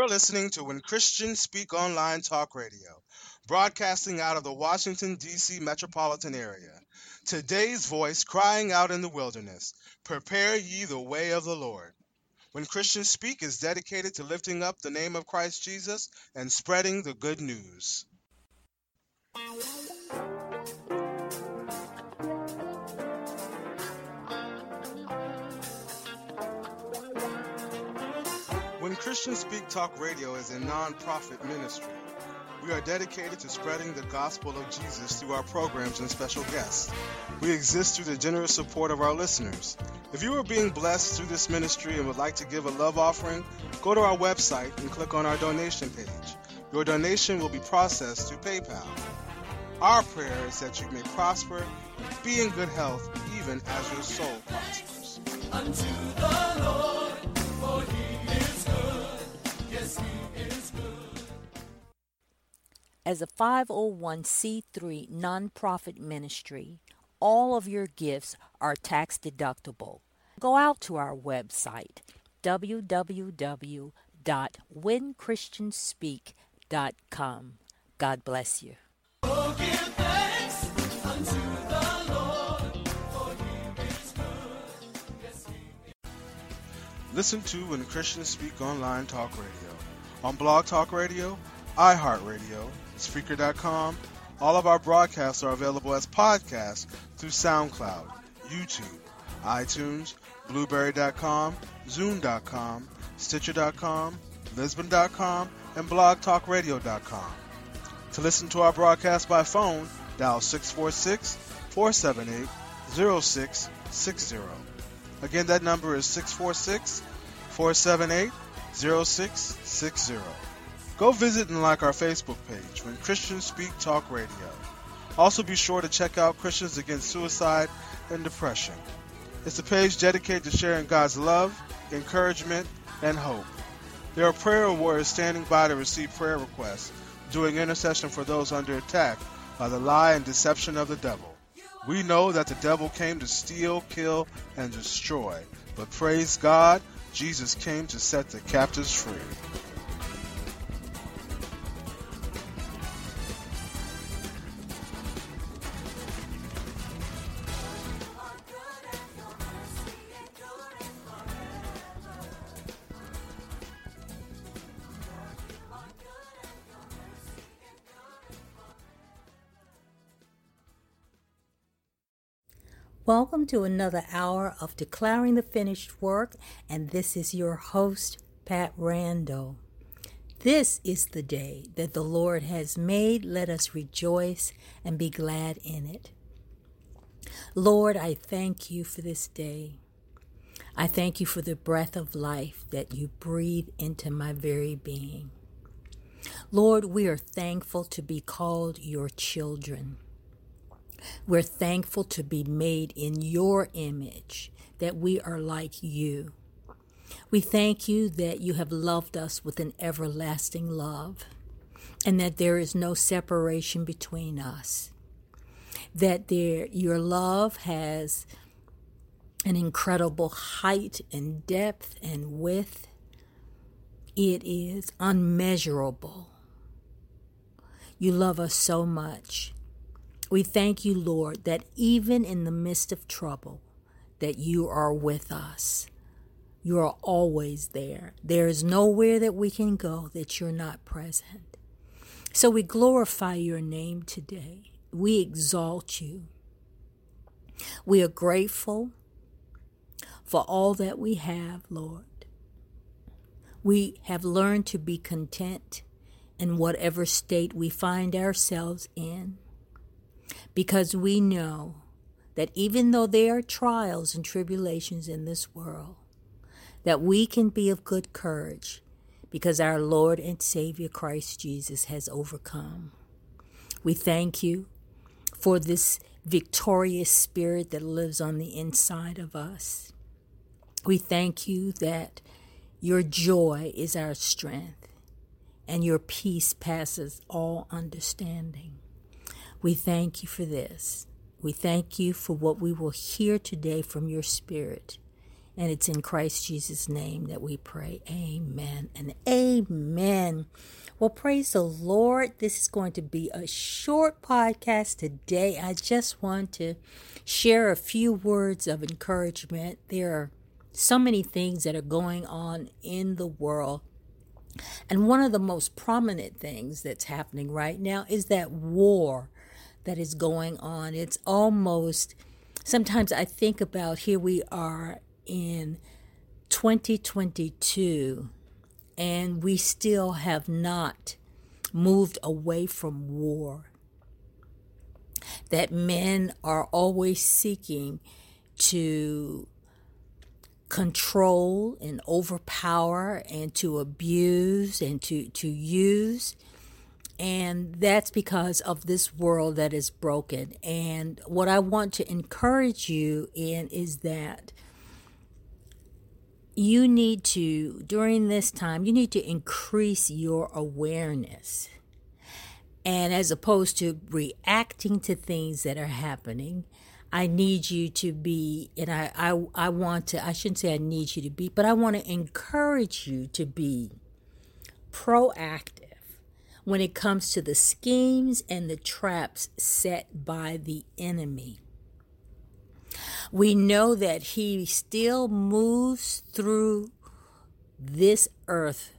You're listening to When Christians Speak Online Talk Radio, broadcasting out of the Washington, D.C. metropolitan area. Today's voice crying out in the wilderness, prepare ye the way of the Lord. When Christians Speak is dedicated to lifting up the name of Christ Jesus and spreading the good news. When Christians Speak Talk Radio is a non-profit ministry. We are dedicated to spreading the gospel of Jesus through our programs and special guests. We exist through the generous support of our listeners. If you are being blessed through this ministry and would like to give a love offering, go to our website and click on our donation page. Your donation will be processed through PayPal. Our prayer is that you may prosper and be in good health even as your soul prospers. Unto the Lord, for he is good. Yes, he is good. As a 501c3 nonprofit ministry, all of your gifts are tax deductible. Go out to our website, www.whenchristianspeak.com. God bless you. Oh, give thanks unto the Lord, for he is good. Yes, he is. Listen to When Christians Speak Online Talk Radio. On Blog Talk Radio, iHeartRadio, Spreaker.com. All of our broadcasts are available as podcasts through SoundCloud, YouTube, iTunes, Blueberry.com, Zoom.com, Stitcher.com, Lisbon.com, and BlogTalkRadio.com. To listen to our broadcast by phone, dial 646-478-0660. Again, that number is 646-478-0660. Go visit and like our Facebook page, When Christians Speak Talk Radio. Also be sure to check out Christians Against Suicide and Depression. It's a page dedicated to sharing God's love, encouragement, and hope. There are prayer warriors standing by to receive prayer requests, doing intercession for those under attack by the lie and deception of the devil. We know that the devil came to steal, kill, and destroy, but praise God, Jesus came to set the captives free. Welcome to another hour of Declaring the Finished Work, and this is your host, Pat Randall. This is the day that the Lord has made. Let us rejoice and be glad in it. Lord, I thank you for this day. I thank you for the breath of life that you breathe into my very being. Lord, we are thankful to be called your children. We're thankful to be made in your image, that we are like you. We thank you that you have loved us with an everlasting love, and that there is no separation between us. That your love has an incredible height and depth and width. It is unmeasurable. You love us so much. We thank you, Lord, that even in the midst of trouble, that you are with us. You are always there. There is nowhere that we can go that you're not present. So we glorify your name today. We exalt you. We are grateful for all that we have, Lord. We have learned to be content in whatever state we find ourselves in, because we know that even though there are trials and tribulations in this world, that we can be of good courage because our Lord and Savior Christ Jesus has overcome. We thank you for this victorious spirit that lives on the inside of us. We thank you that your joy is our strength and your peace passes all understanding. We thank you for this. We thank you for what we will hear today from your Spirit. And it's in Christ Jesus' name that we pray. Amen and amen. Well, praise the Lord. This is going to be a short podcast today. I just want to share a few words of encouragement. There are so many things that are going on in the world. And one of the most prominent things that's happening right now is that war that is going on. It's almost, sometimes I think about, here we are in 2022, and we still have not moved away from war. That men are always seeking to control and overpower and to abuse and to use. And that's because of this world that is broken. And what I want to encourage you in is that you need to, during this time, you need to increase your awareness. And as opposed to reacting to things that are happening, I need you to be, and I want to, I shouldn't say I need you to be, but I want to encourage you to be proactive when it comes to the schemes and the traps set by the enemy. We know that he still moves through this earth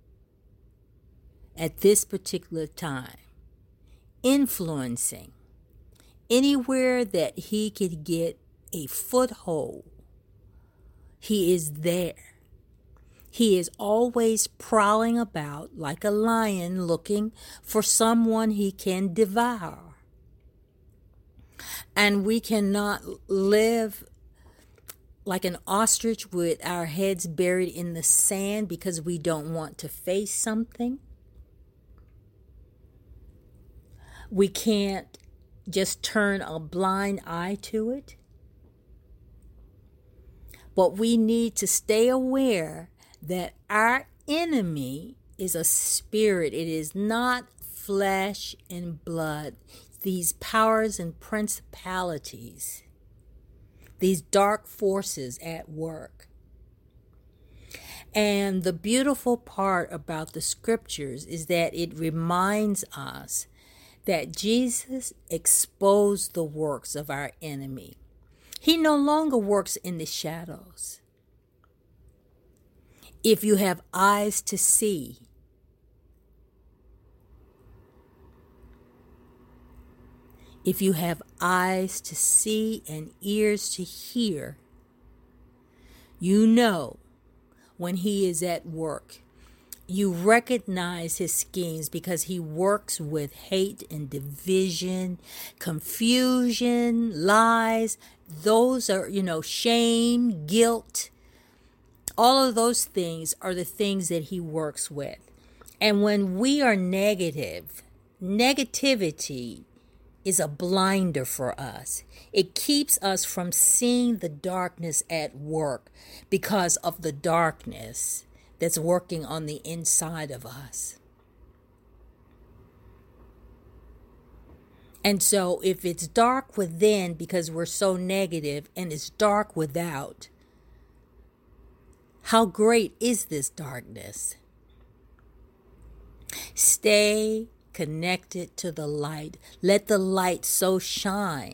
at this particular time, influencing anywhere that he could get a foothold. He is there. He is always prowling about like a lion looking for someone he can devour. And we cannot live like an ostrich with our heads buried in the sand because we don't want to face something. We can't just turn a blind eye to it. But we need to stay aware that our enemy is a spirit. It is not flesh and blood. These powers and principalities, these dark forces at work. And the beautiful part about the scriptures is that it reminds us that Jesus exposed the works of our enemy. He no longer works in the shadows. If you have eyes to see, if you have eyes to see and ears to hear, you know when he is at work. You recognize his schemes because he works with hate and division, confusion, lies. Those are, shame, guilt. All of those things are the things that he works with. And when we are negative, negativity is a blinder for us. It keeps us from seeing the darkness at work because of the darkness that's working on the inside of us. And so if it's dark within because we're so negative and it's dark without, how great is this darkness? Stay connected to the light. Let the light so shine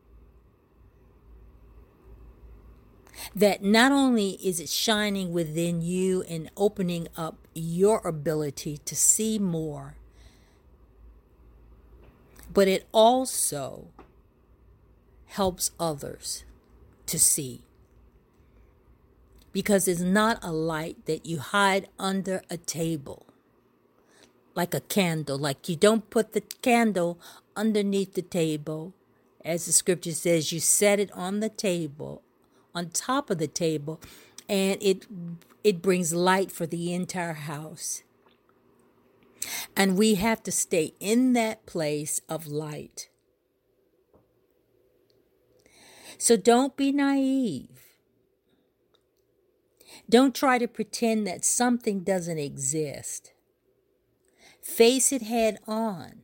that not only is it shining within you and opening up your ability to see more, but it also helps others to see. Because it's not a light that you hide under a table. Like a candle. Like you don't put the candle underneath the table. As the scripture says, you set it on the table, on top of the table, and it brings light for the entire house. And we have to stay in that place of light. So don't be naive. Don't try to pretend that something doesn't exist. Face it head on.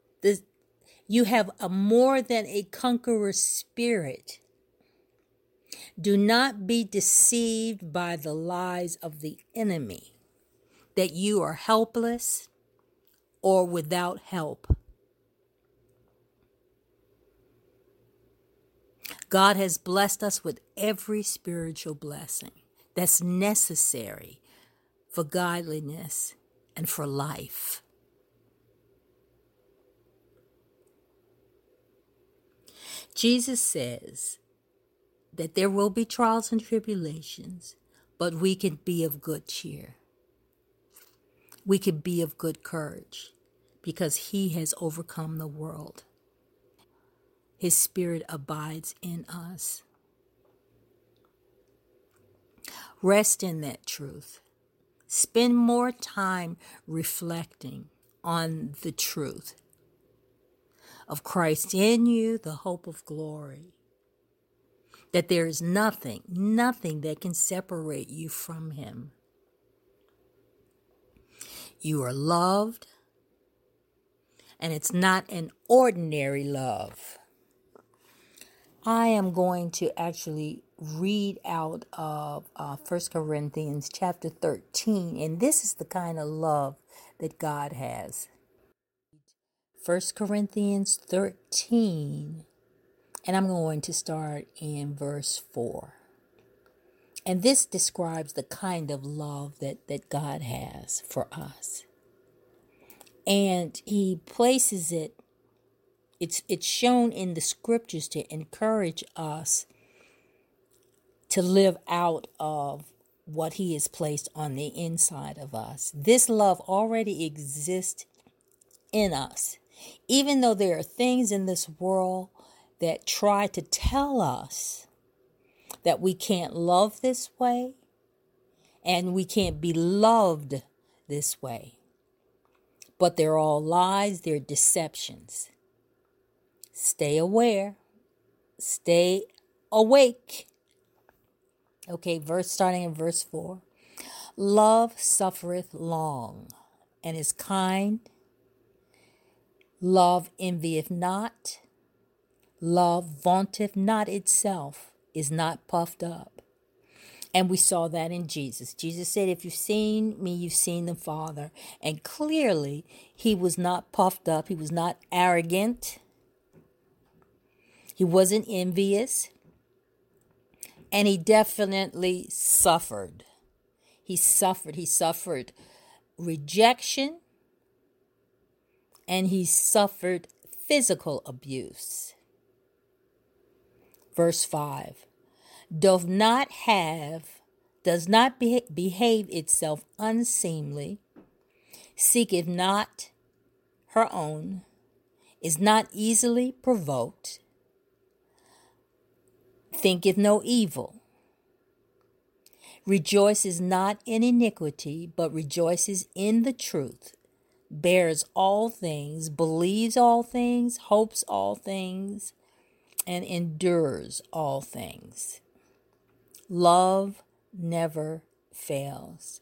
You have a more than a conqueror spirit. Do not be deceived by the lies of the enemy that you are helpless or without help. God has blessed us with every spiritual blessing that's necessary for godliness and for life. Jesus says that there will be trials and tribulations, but we can be of good cheer. We can be of good courage because he has overcome the world. His Spirit abides in us. Rest in that truth. Spend more time reflecting on the truth of Christ in you, the hope of glory. That there is nothing that can separate you from him. You are loved, and it's not an ordinary love. I am going to actually read out of 1 Corinthians chapter 13, and this is the kind of love that God has. 1 Corinthians 13, and I'm going to start in verse 4. And this describes the kind of love that God has for us. And he places it's shown in the scriptures to encourage us to live out of what he has placed on the inside of us. This love already exists in us. Even though there are things in this world that try to tell us that we can't love this way and we can't be loved this way. But they're all lies, they're deceptions. Stay aware. Stay awake. Okay, starting in verse 4. Love suffereth long and is kind. Love envieth not. Love vaunteth not itself, is not puffed up. And we saw that in Jesus. Jesus said, if you've seen me, you've seen the Father. And clearly, he was not puffed up. He was not arrogant. He wasn't envious. And he definitely suffered. He suffered rejection. And he suffered physical abuse. Verse 5. Does not behave itself unseemly, seeketh not her own, is not easily provoked, thinketh no evil, rejoices not in iniquity, but rejoices in the truth, bears all things, believes all things, hopes all things, and endures all things. Love never fails.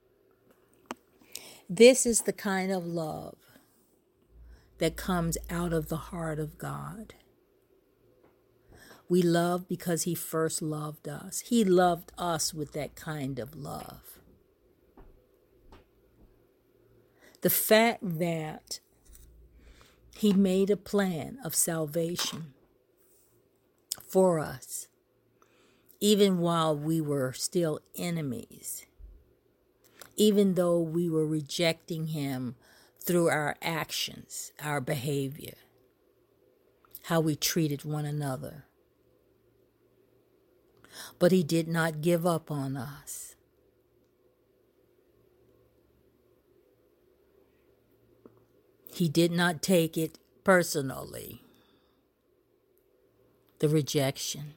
This is the kind of love that comes out of the heart of God. We love because he first loved us. He loved us with that kind of love. The fact that he made a plan of salvation for us, even while we were still enemies, even though we were rejecting him through our actions, our behavior, how we treated one another. But he did not give up on us. He did not take it personally, the rejection.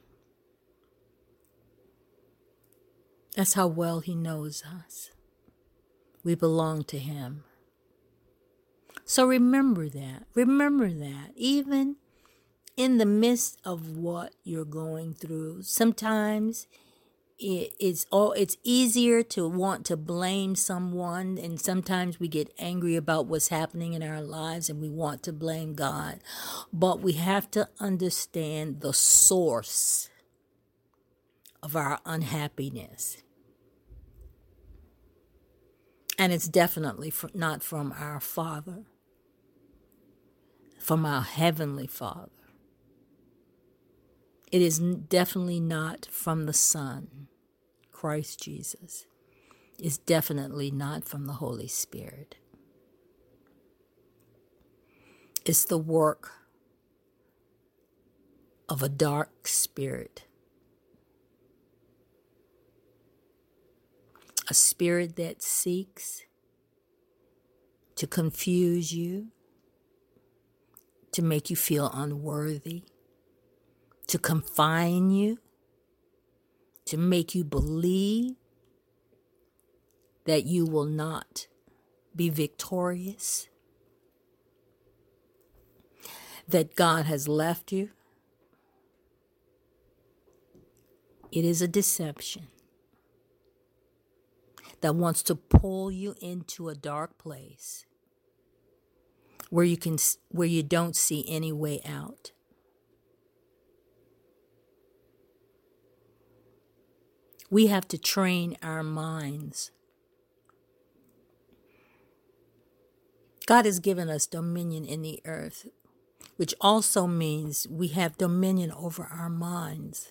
That's how well he knows us. We belong to him. So remember that. Remember that. Even in the midst of what you're going through, sometimes it's easier to want to blame someone, and sometimes we get angry about what's happening in our lives and we want to blame God. But we have to understand the source of our unhappiness. And it's definitely not from our Father, from our Heavenly Father. It is definitely not from the Son, Christ Jesus. It's definitely not from the Holy Spirit. It's the work of a dark spirit. A spirit that seeks to confuse you, to make you feel unworthy, to confine you, to make you believe that you will not be victorious, that God has left you. It is a deception that wants to pull you into a dark place where you don't see any way out. We have to train our minds. God has given us dominion in the earth, which also means we have dominion over our minds.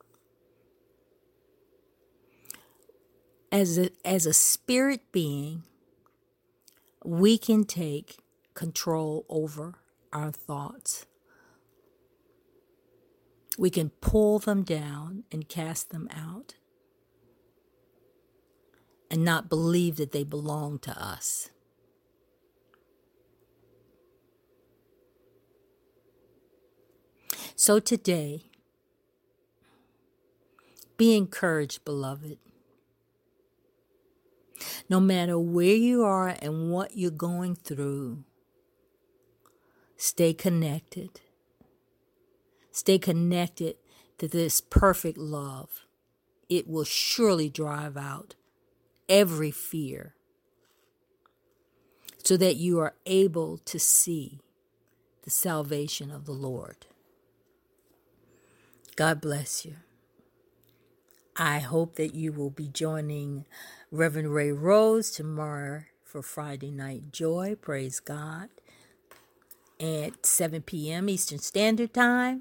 As a spirit being, we can take control over our thoughts. We can pull them down and cast them out and not believe that they belong to us. So today, be encouraged, beloved. No matter where you are and what you're going through, stay connected. Stay connected to this perfect love. It will surely drive out every fear so that you are able to see the salvation of the Lord. God bless you. I hope that you will be joining Reverend Ray Rose tomorrow for Friday Night Joy. Praise God. At 7 p.m. Eastern Standard Time.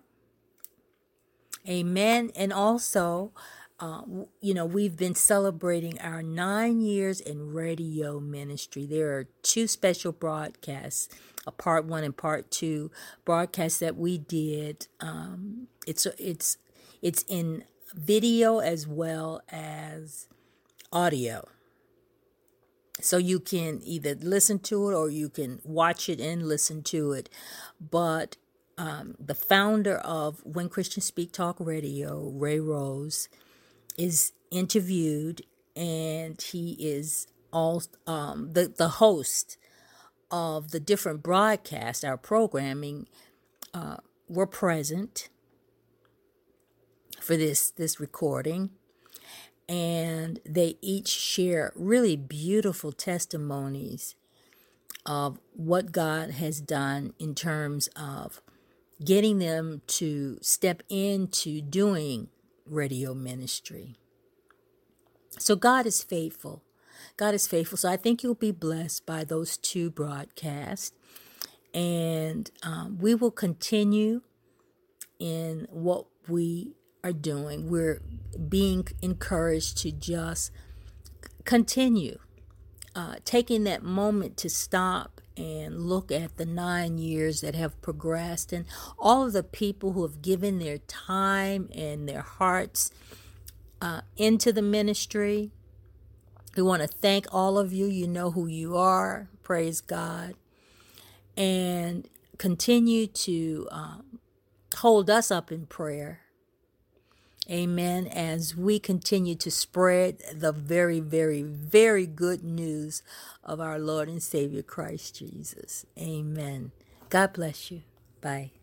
Amen. And also, we've been celebrating our 9 years in radio ministry. There are 2 special broadcasts, a part 1 and part 2 broadcasts that we did. It's in video as well as audio. So you can either listen to it or you can watch it and listen to it. But the founder of When Christians Speak Talk Radio, Ray Rose, is interviewed, and he is all the host of the different broadcasts, our programming, were present for this recording, and they each share really beautiful testimonies of what God has done in terms of getting them to step into doing radio ministry. So God is faithful. God is faithful. So I think you'll be blessed by those 2 broadcasts. And we will continue in what we are doing. We're being encouraged to just continue taking that moment to stop and look at the 9 years that have progressed and all of the people who have given their time and their hearts into the ministry. We want to thank all of you. You know who you are. Praise God. And continue to hold us up in prayer. Amen. As we continue to spread the very, very, very good news of our Lord and Savior Christ Jesus. Amen. God bless you. Bye.